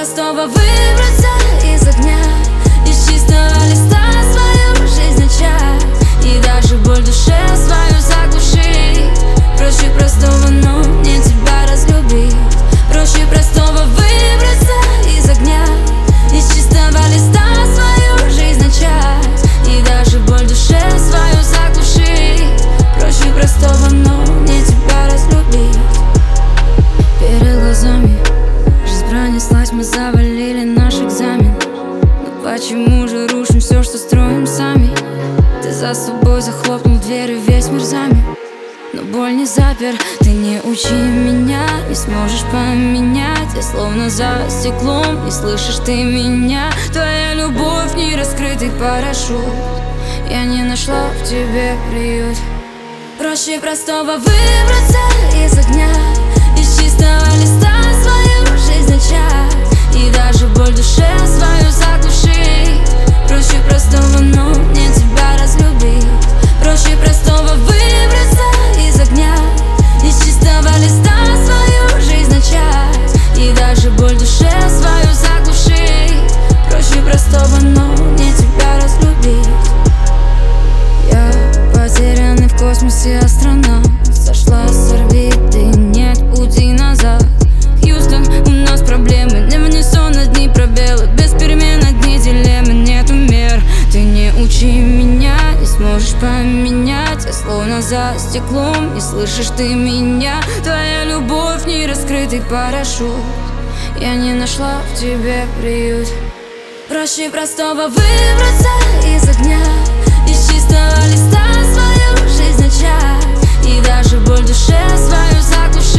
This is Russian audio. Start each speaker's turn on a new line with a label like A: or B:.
A: простого выбраться из огня, из чистого листа свою жизнь начать, и даже боль в душе свою заглушить. Проще простого, но мне тебя разлюбить. Проще простого выбраться из огня, из чистого листа свою жизнь начать, и даже боль в душе свою заглушить. Проще простого, но мне тебя разлюбить. Перед глазами жизнь пронеслась, мы завалили наш экзамен. Но почему же рушим все, что строим сами? Ты за собой захлопнул дверь и весь мир замер. Но боль не запер, ты не учи меня, не сможешь поменять. Я словно за стеклом, не слышишь ты меня. Твоя любовь не раскрытый парашют, я не нашла в тебе приют. Проще простого выбраться из огня, из чистого листа свою жизнь начать, и даже боль в душе свою заглушить. Проще простого, но мне тебя разлюбить. Проще простого выбраться из огня, из чистого листа свою жизнь начать, и даже боль в душе свою заглушить. Проще простого, но мне тебя разлюбить. Я потерянный в космосе астронавт, сошла с орбиты, нет пути назад. Хьюстон, у нас проблемы, не в унисон одни пробелы, без перемен одни дилеммы, нету мер. Ты не учи меня, не сможешь поменять. Я словно за стеклом, не слышишь ты меня. Твоя любовь не раскрытый парашют, я не нашла в тебе приют. Проще простого выбраться из огня, из чистого листа свою жизнь начать, и даже боль в душе свою заглушить.